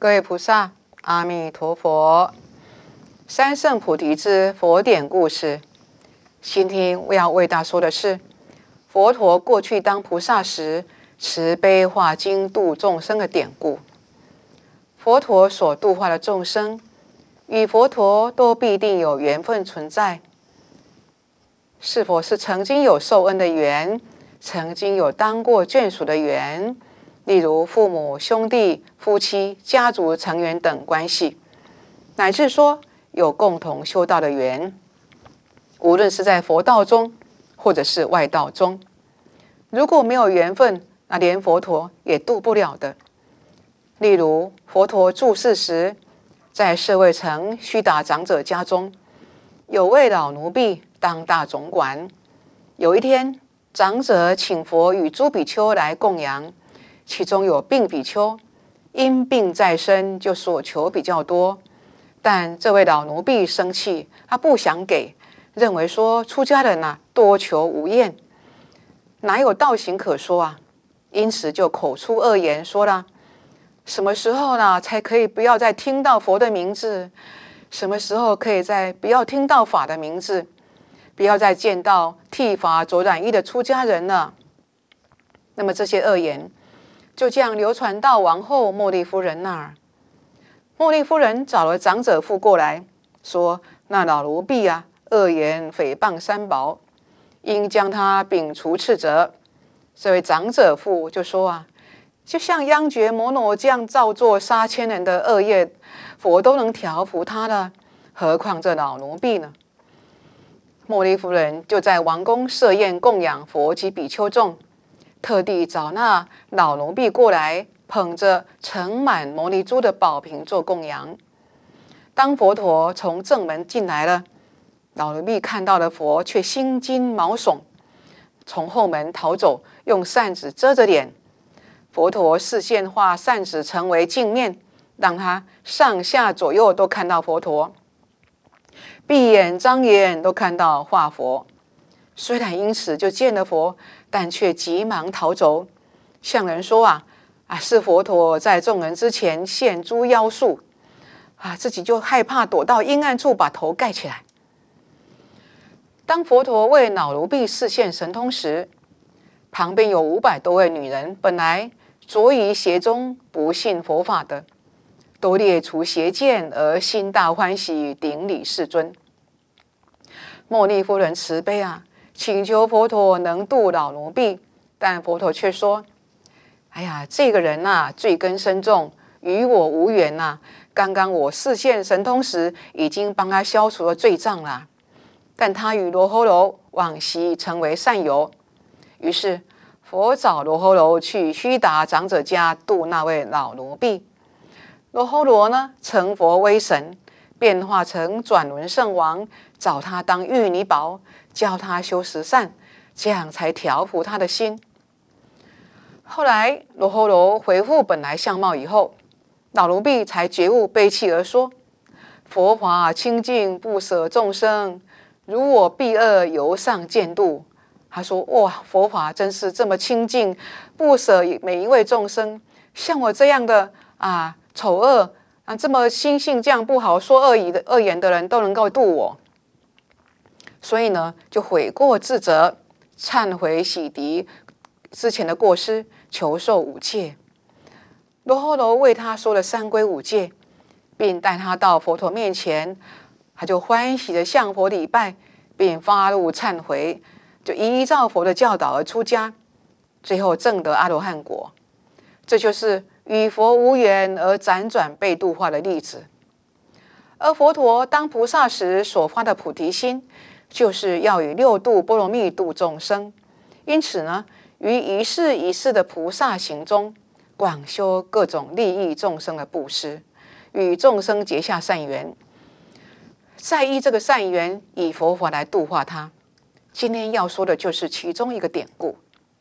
各位菩萨，阿弥陀佛。三圣菩提之佛典故事，今天我要为大家说的是，佛陀过去当菩萨时，慈悲化经度众生的典故。佛陀所度化的众生，与佛陀都必定有缘分存在。是否是曾经有受恩的缘，曾经有当过眷属的缘，例如父母、兄弟、夫妻、家族成员等关系，乃至说有共同修道的缘，无论是在佛道中或者是外道中，如果没有缘分，那连佛陀也度不了的。例如佛陀住世时，在舍卫城须达长者家中，有位老奴婢当大总管。有一天，长者请佛与诸比丘来供养，其中有病比丘，因病在身，就所求比较多。但这位老奴婢生气，他不想给，认为说出家人多求无厌，哪有道行可说啊？因此就口出恶言，说了：什么时候才可以不要再听到佛的名字？什么时候可以再不要听到法的名字？不要再见到剃发着染衣的出家人了。那么这些恶言就这样流传到王后茉莉夫人那儿。茉莉夫人找了长者妇过来，说：那老奴婢恶言诽谤三宝，应将他摒除斥责。这位长者妇就说就像央觉摩罗这样造作杀千人的恶业，佛都能调伏他了，何况这老奴婢呢？茉莉夫人就在王宫设宴供养佛及比丘众，特地找那老奴婢过来，捧着盛满摩尼珠的宝瓶做供养。当佛陀从正门进来了，老奴婢看到了佛，却心惊毛悚，从后门逃走，用扇子遮着脸。佛陀视线化扇子成为镜面，让他上下左右都看到佛陀，闭眼张眼都看到化佛。虽然因此就见了佛，但却急忙逃走，向人说是佛陀在众人之前现诸妖术自己就害怕，躲到阴暗处把头盖起来。当佛陀为老奴婢示现神通时，旁边有500多位女人，本来着于邪宗不信佛法的，都列除邪见而心大欢喜，顶礼世尊。茉莉夫人慈悲请求佛陀能度老奴婢，但佛陀却说：这个人罪根深重，与我无缘刚刚我示现神通时，已经帮他消除了罪障了，但他与罗睺罗往昔成为善友。于是佛找罗睺罗去须达长者家度那位老奴婢。罗睺罗成佛威神，变化成转轮圣王，找他当玉女宝，教他修十善，这样才调伏他的心。后来罗睺罗恢复本来相貌以后，老奴婢才觉悟，悲泣而说：佛法清净，不舍众生，如我婢恶，由上见度。他说：哇，佛法真是这么清净，不舍每一位众生，像我这样的丑恶这么心性这样不好，说恶言的人都能够度我。所以就悔过自责，忏悔洗涤之前的过失，求受5戒。罗睺罗为他说了3归5戒，并带他到佛陀面前，他就欢喜地向佛礼拜，并发怒忏悔，就依照佛的教导而出家，最后证得阿罗汉果。这就是与佛无缘而辗转被度化的例子。而佛陀当菩萨时所发的菩提心，就是要以6度波罗蜜度众生。因此于一世一世的菩萨行中，广修各种利益众生的布施，与众生结下善缘，再依这个善缘以佛法来度化他。今天要说的就是其中一个典故。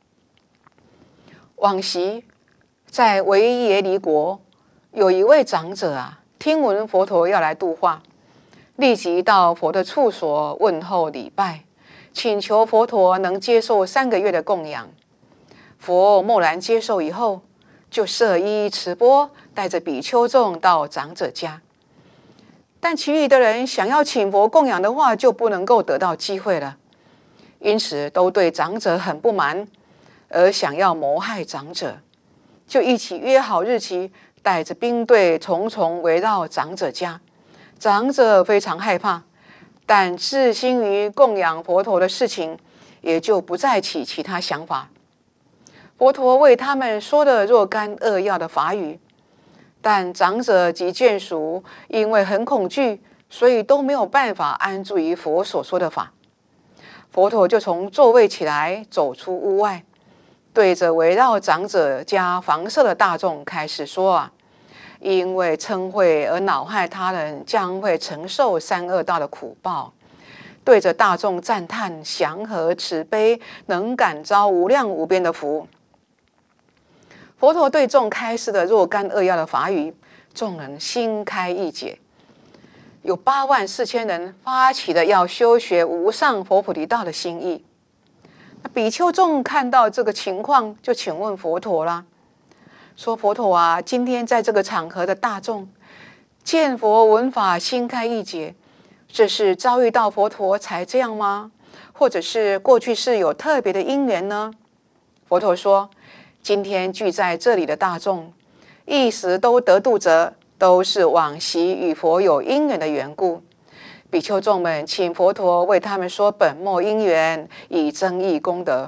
往昔在维耶离国，有一位长者听闻佛陀要来度化，立即到佛的处所问候礼拜，请求佛陀能接受3个月的供养。佛默然接受以后，就设衣持钵带着比丘众到长者家，但其余的人想要请佛供养的话，就不能够得到机会了，因此都对长者很不满，而想要谋害长者，就一起约好日期，带着兵队重重围绕长者家。长者非常害怕，但置心于供养佛陀的事情，也就不再起其他想法。佛陀为他们说了若干扼要的法语，但长者及眷属因为很恐惧，所以都没有办法安住于佛所说的法。佛陀就从座位起来，走出屋外，对着围绕长者家房舍的大众开始说因为嗔恚而恼害他人，将会承受三恶道的苦报。对着大众赞叹祥和慈悲，能感召无量无边的福。佛陀对众开示的若干扼要的法语，众人心开意解。有84000人发起了要修学无上佛菩提道的心意。比丘众看到这个情况，就请问佛陀啦，说佛陀啊，今天在这个场合的大众见佛闻法心开意解，这是遭遇到佛陀才这样吗？或者是过去是有特别的因缘呢？佛陀说，今天聚在这里的大众一时都得度者，都是往昔与佛有因缘的缘故。比丘众们请佛陀为他们说本末因缘，以增益功德。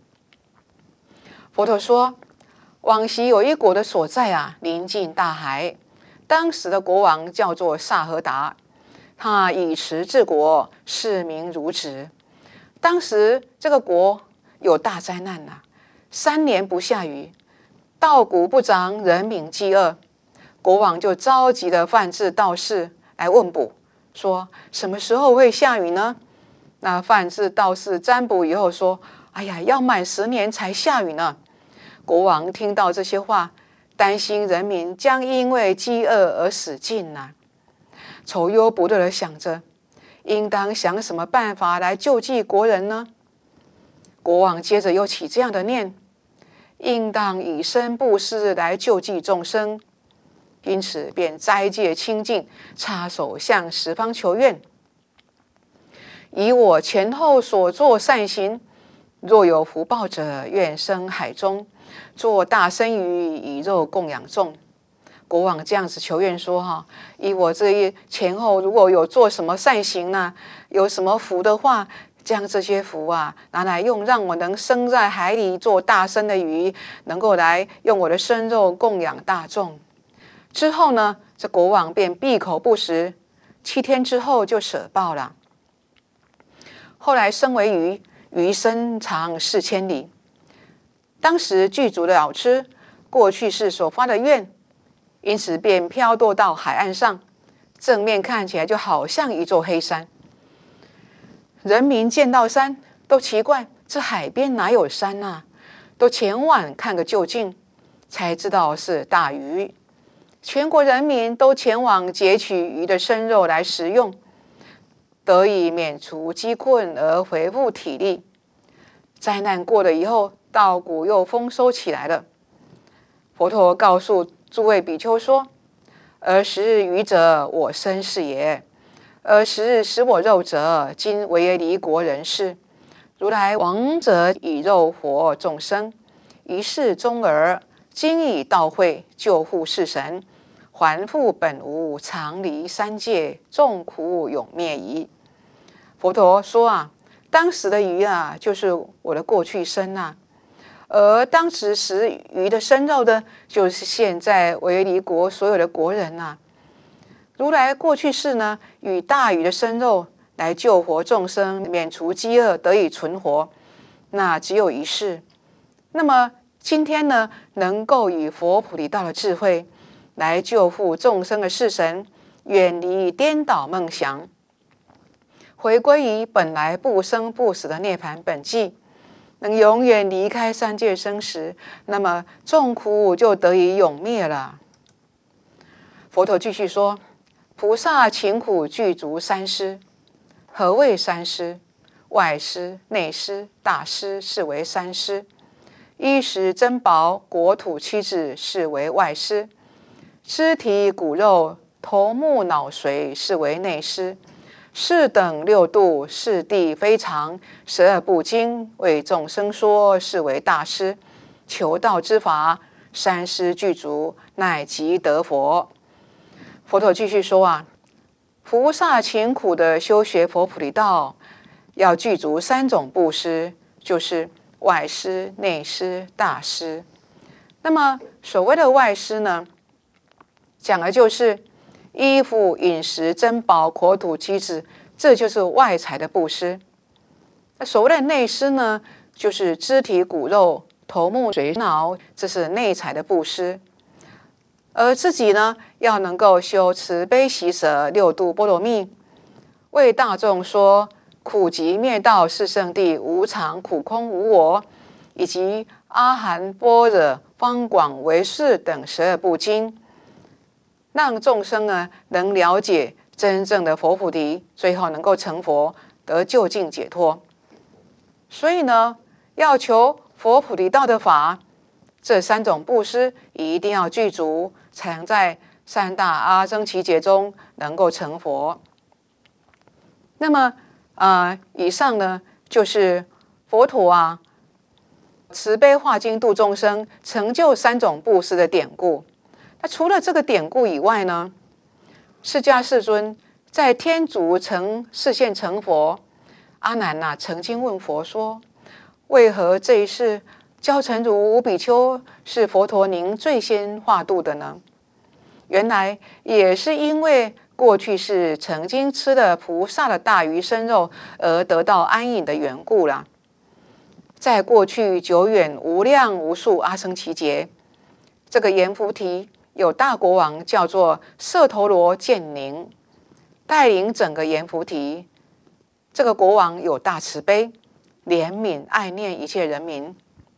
佛陀说，往昔有一国的所在临近大海，当时的国王叫做萨合达，他以持治国，世民如子。当时这个国有大灾难3年不下雨，稻谷不长，人民饥饿。国王就召集了梵志道士来问卜，说什么时候会下雨呢？那梵志道士占卜以后说，哎呀，要满10年才下雨呢。国王听到这些话，担心人民将因为饥饿而死尽愁忧不乐地想着，应当想什么办法来救济国人呢？国王接着又起这样的念，应当以身布施来救济众生，因此便斋戒清净，插手向十方求愿，以我前后所作善行，若有福报者，愿生海中，做大生鱼，以肉供养众。国王这样子求愿说以我这一前后如果有做什么善行有什么福的话，将这些福拿来用，让我能生在海里做大生的鱼，能够来用我的生肉供养大众。之后呢，这国王便闭口不食，7天之后就舍报了。后来生为鱼，鱼身长4千里。当时具足了知过去世所发的愿，因此便飘堕到海岸上，正面看起来就好像一座黑山。人民见到山都奇怪，这海边哪有山都前往看个究竟，才知道是大鱼。全国人民都前往截取鱼的生肉来食用，得以免除饥困而恢复体力。灾难过了以后，稻谷又丰收起来了。佛陀告诉诸位比丘说，而时日鱼者，我身是也；而时日食我肉者，今为离国人士。如来王者以肉活众生，一世中儿，今以道会救护世神，还复本无，常离三界，众苦永灭矣。佛陀说当时的鱼就是我的过去生而当时食鱼的生肉的，就是现在为离国所有的国人如来过去世呢，与大鱼的生肉来救活众生，免除饥饿，得以存活，那只有一世。那么今天呢，能够以佛菩提道的智慧来救护众生的世神，远离颠倒梦想，回归于本来不生不死的涅槃本际，能永远离开三界生死，那么众苦就得以永灭了。佛陀继续说，菩萨勤苦具足3施。何谓3施？外施、内施、大施，是为3施。衣食珍宝、国土妻子，是为外施。 肢体骨肉头目脑髓是为内师。四等六度，四谛非常，12部经为众生说，是为大师。求道之法，三师具足，乃即得佛。佛陀继续说啊，菩萨勤苦的修学佛菩提道，要具足3种布施，就是外施、内施、大施。那么所谓的外施呢，讲的就是衣服、饮食、珍宝、国土、妻子，这就是外财的布施。那所谓的内施呢，就是肢体骨肉、头目髓脑，这是内财的布施。而自己呢，要能够修慈悲喜舍6度波罗蜜，为大众说苦集灭道四圣谛、无常、苦空、无我，以及阿含般若方广唯识等12部经，让众生呢能了解真正的佛菩提，最后能够成佛，得究竟解脱。所以呢，要求佛菩提道的法，这3种布施一定要具足，才能在3大阿僧祇劫中能够成佛。那么以上呢就是佛陀慈悲化经度众生，成就3种布施的典故。那除了这个典故以外呢，释迦世尊在天竺城示现成佛，阿难曾经问佛说：为何这一世教成如无比丘是佛陀您最先化度的呢？原来也是因为过去是曾经吃了菩萨的大鱼生肉而得到安隐的缘故啦。在过去久远无量无数阿僧祇劫，这个阎浮提有大国王叫做舍陀罗犍宁，带领整个阎浮提。这个国王有大慈悲，怜悯爱念一切人民。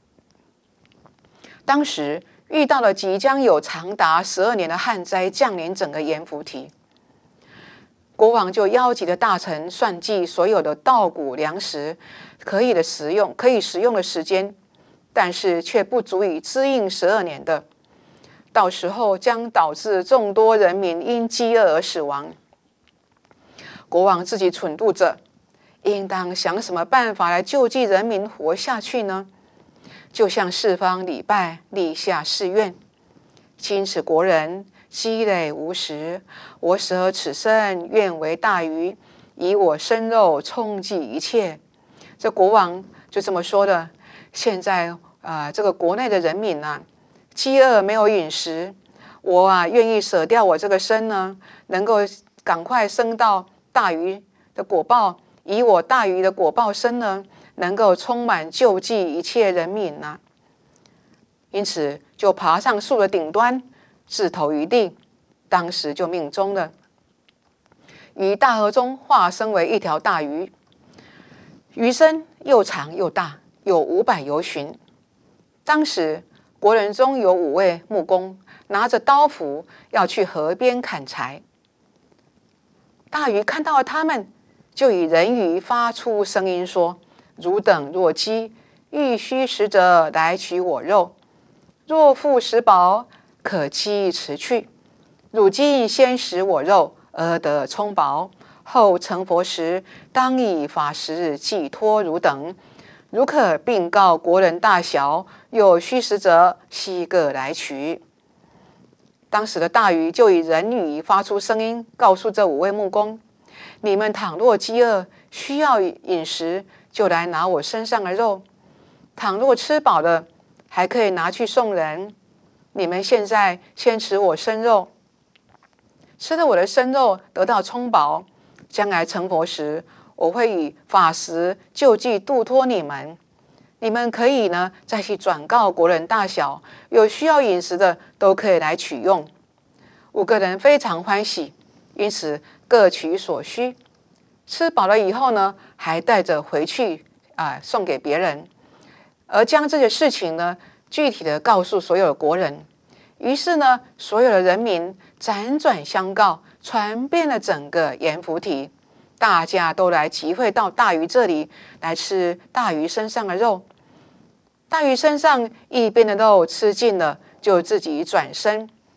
当时遇到了即将有长达12年的旱灾降临整个阎浮提，国王就邀集了大臣算计所有的稻谷粮食可以食用的时间，但是却不足以支应12年的，到时候将导致众多人民因饥饿而死亡。国王自己忖度着，应当想什么办法来救济人民活下去呢？就向四方礼拜，立下誓愿：今此国人积累无食，我舍此身愿为大鱼，以我身肉充济一切。这国王就这么说的。现在这个国内的人民饥饿没有饮食，我愿意舍掉我这个身呢，能够赶快升到大鱼的果报，以我大鱼的果报身呢，能够充满救济一切人民因此就爬上树的顶端，置头于地，当时就命中了，于大河中化身为一条大鱼，鱼身又长又大，有500由旬。当时国人中有5位木工，拿着刀斧要去河边砍柴。大鱼看到了他们，就以人语发出声音说：汝等若饥，欲须食者来取我肉；若复食饱，可期辞去。汝今先食我肉，而得充饱，后成佛时，当以法食寄托汝等。如可并告国人大小，有须食者，悉各来取。当时的大鱼就以人语发出声音，告诉这5位木工：你们倘若饥饿，需要饮食，就来拿我身上的肉；倘若吃饱了，还可以拿去送人。你们现在先吃我身肉，吃了我的身肉得到充饱，将来成佛时，我会以法食救济度脱你们。你们可以呢再去转告国人大小，有需要饮食的都可以来取用。5个人非常欢喜，因此各取所需。吃饱了以后呢，还带着回去送给别人，而将这个事情呢具体的告诉所有的国人。于是呢，所有的人民辗转相告，传遍了整个阎浮提，大家都来集会到大鱼这里来吃大鱼身上的肉。大鱼身上一边的肉吃尽了，就自己转身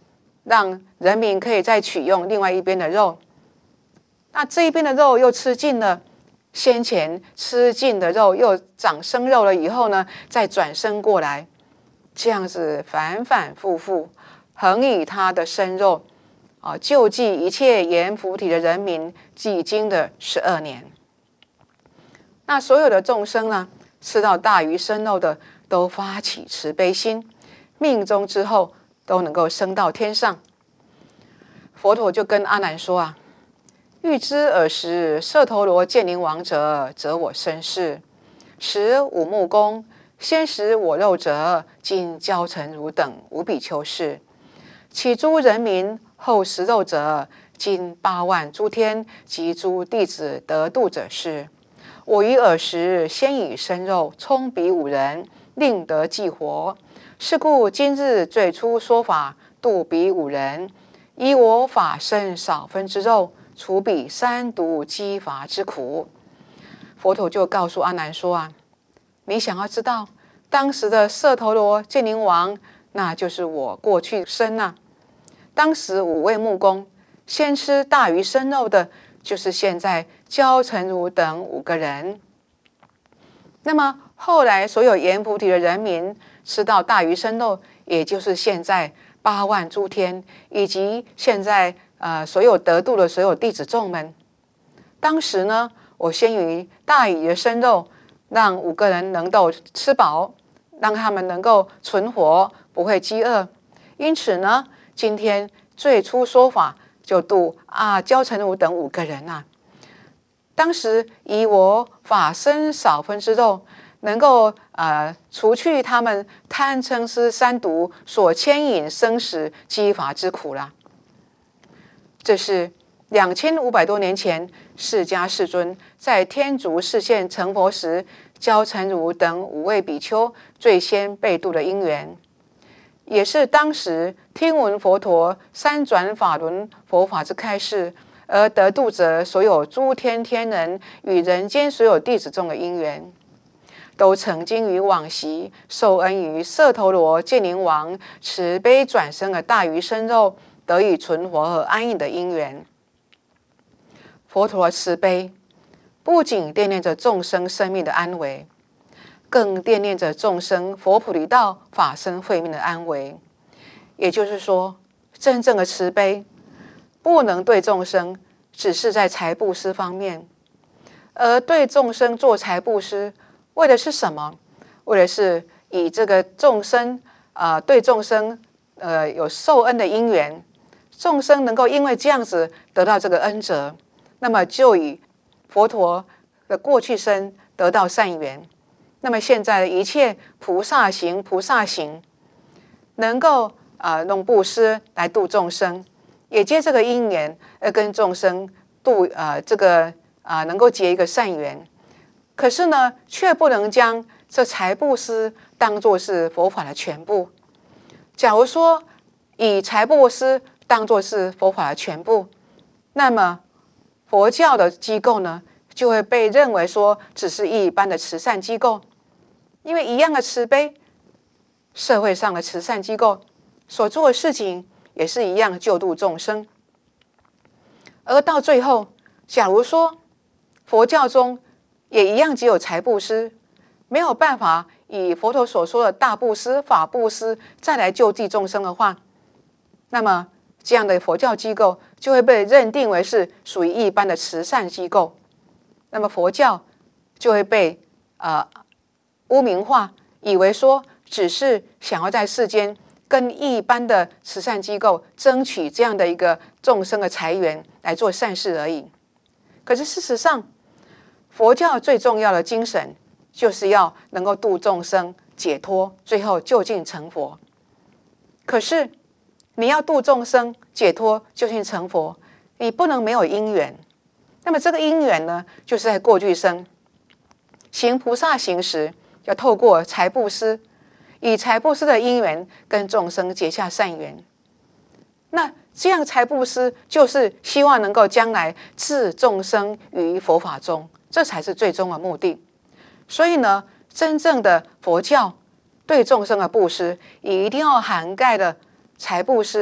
让人民可以再取用另外一边的肉。那这一边的肉又吃尽了，先前吃尽的肉又长生肉了以后呢，再转生过来，这样子反反复复，恒以他的生肉救济一切阎浮提的人民，几经的12年。那所有的众生呢，吃到大鱼生肉的，都发起慈悲心，命终之后都能够升到天上。佛陀就跟阿难说欲知尔时舍陀罗犍连王者，则我身是；时五木公先食我肉者，今教成汝等无比丘是。起诸人民后食肉者，今8万诸天及诸弟子得度者是。我于尔时先以生肉充彼5人，令得既活。是故今日最初说法度彼5人，以我法身少分之肉，除彼3毒饥乏之苦。佛陀就告诉阿难说你想要知道当时的舍陀罗犍连王，那就是我过去生当时5位木工先吃大鱼生肉的，就是现在教成如等5个人。那么后来所有阎浮提的人民吃到大鱼生肉，也就是现在8万诸天，以及现在所有得度的所有弟子众们。当时呢，我先于大鱼的生肉，让5个人能够吃饱，让他们能够存活，不会饥饿。因此呢，今天最初说法就度教成如等5个人当时以我法身少分之肉，能够除去他们贪嗔痴3毒所牵引生死饥乏之苦啦。这是2500多年前释迦世尊在天竺示现成佛时，教成如等5位比丘最先被度的因缘，也是当时听闻佛陀3转法轮佛法之开示，而得度者所有诸天天人与人间所有弟子众的因缘，都曾经于往昔受恩于舍陀罗犍连王慈悲转生的大鱼生肉，得以存活和安逸的因缘。佛陀的慈悲不仅惦念着众生生命的安危，更惦念着众生佛菩提道法身慧命的安危。也就是说，真正的慈悲不能对众生只是在财布施方面，而对众生做财布施，为的是什么？为的是以这个众生对众生有受恩的因缘，众生能够因为这样子得到这个恩泽，那么就以佛陀的过去生得到善缘。那么现在的一切菩萨行能够用布施来度众生，也借这个因缘而跟众生度能够结一个善缘。可是呢，却不能将这财布施当作是佛法的全部。假如说以财布施当作是佛法的全部，那么佛教的机构呢，就会被认为说只是一般的慈善机构。因为一样的慈悲，社会上的慈善机构所做的事情也是一样救度众生。而到最后，假如说佛教中也一样只有财布施，没有办法以佛陀所说的大布施、法布施再来救济众生的话，那么这样的佛教机构就会被认定为是属于一般的慈善机构，那么佛教就会被污名化，以为说只是想要在世间跟一般的慈善机构争取这样的一个众生的财源来做善事而已。可是事实上，佛教最重要的精神就是要能够度众生解脱，最后究竟成佛。可是你要度众生解脱究竟成佛，你不能没有因缘。那么这个因缘呢，就是在过去生行菩萨行时，要透过财布施，以财布施的因缘跟众生结下善缘。那这样财布施就是希望能够将来置众生于佛法中，这才是最终的目的。所以呢，真正的佛教对众生的布施，也一定要涵盖了财布施，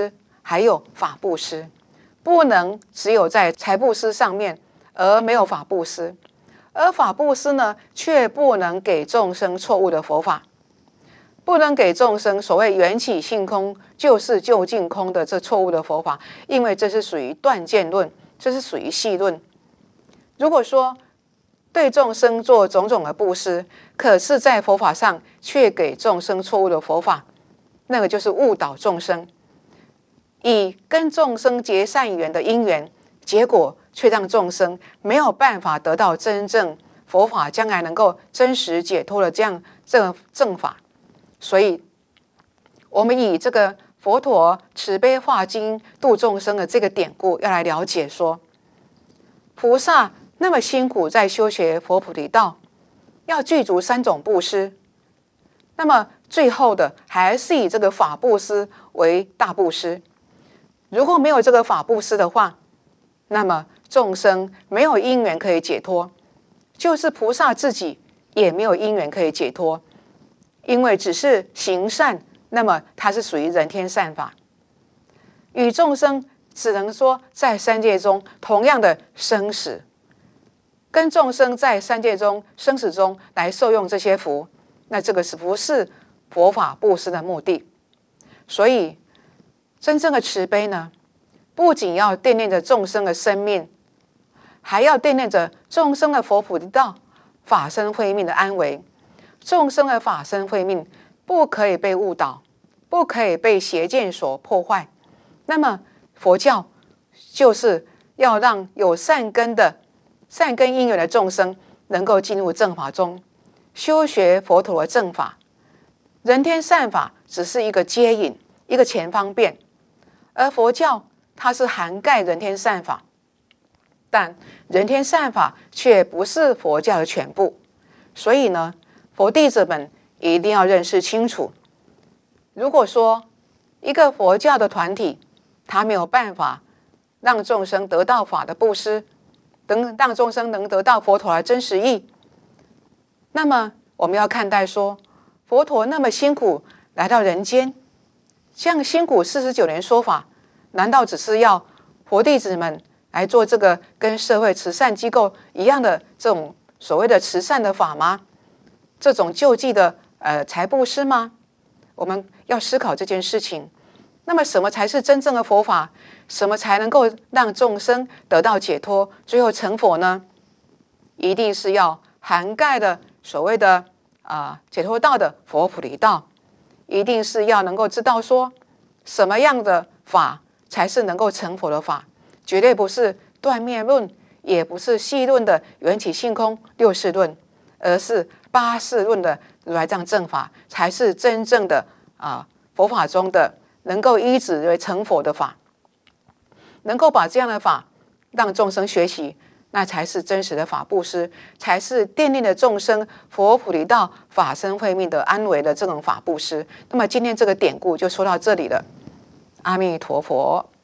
还有法布施，不能只有在财布施上面而没有法布施，而法布施呢，却不能给众生错误的佛法，不能给众生所谓缘起性空就是究竟空的这错误的佛法，因为这是属于断见论，这是属于细论。如果说对众生做种种的布施，可是在佛法上却给众生错误的佛法，那个就是误导众生，以跟众生结善缘的因缘，结果却让众生没有办法得到真正佛法将来能够真实解脱的这个正法。所以我们以这个佛陀慈悲化经度众生的这个典故，要来了解说，菩萨那么辛苦在修学佛菩提道，要具足3种布施，那么最后的还是以这个法布施为大布施。如果没有这个法布施的话，那么众生没有因缘可以解脱，就是菩萨自己也没有因缘可以解脱，因为只是行善，那么它是属于人天善法，与众生只能说在三界中同样的生死，跟众生在三界中生死中来受用这些福，那这个是不是佛法布施的目的？所以真正的慈悲呢，不仅要惦念着众生的生命，还要惦念着众生的佛菩提道、法身慧命的安危。众生的法身慧命不可以被误导，不可以被邪见所破坏。那么佛教就是要让有善根因缘的众生能够进入正法中，修学佛陀的正法。人天善法只是一个接引，一个前方便，而佛教它是涵盖人天善法，但人天善法却不是佛教的全部。所以呢，佛弟子们一定要认识清楚，如果说一个佛教的团体，他没有办法让众生得到法的布施，让众生能得到佛陀的真实义，那么我们要看待说，佛陀那么辛苦来到人间，这样辛苦49年说法，难道只是要佛弟子们来做这个跟社会慈善机构一样的这种所谓的慈善的法吗？这种救济的财布施吗？我们要思考这件事情。那么什么才是真正的佛法？什么才能够让众生得到解脱，最后成佛呢？一定是要涵盖的所谓的解脱道的佛菩提道，一定是要能够知道说什么样的法才是能够成佛的法，绝对不是断灭论，也不是细论的缘起性空六事论，而是八事论的如来藏正法，才是真正的佛法中的能够依止为成佛的法，能够把这样的法让众生学习，那才是真实的法布施，才是奠定了众生佛菩提道法身慧命的安危的这种法布施。那么今天这个典故就说到这里了，阿弥陀佛。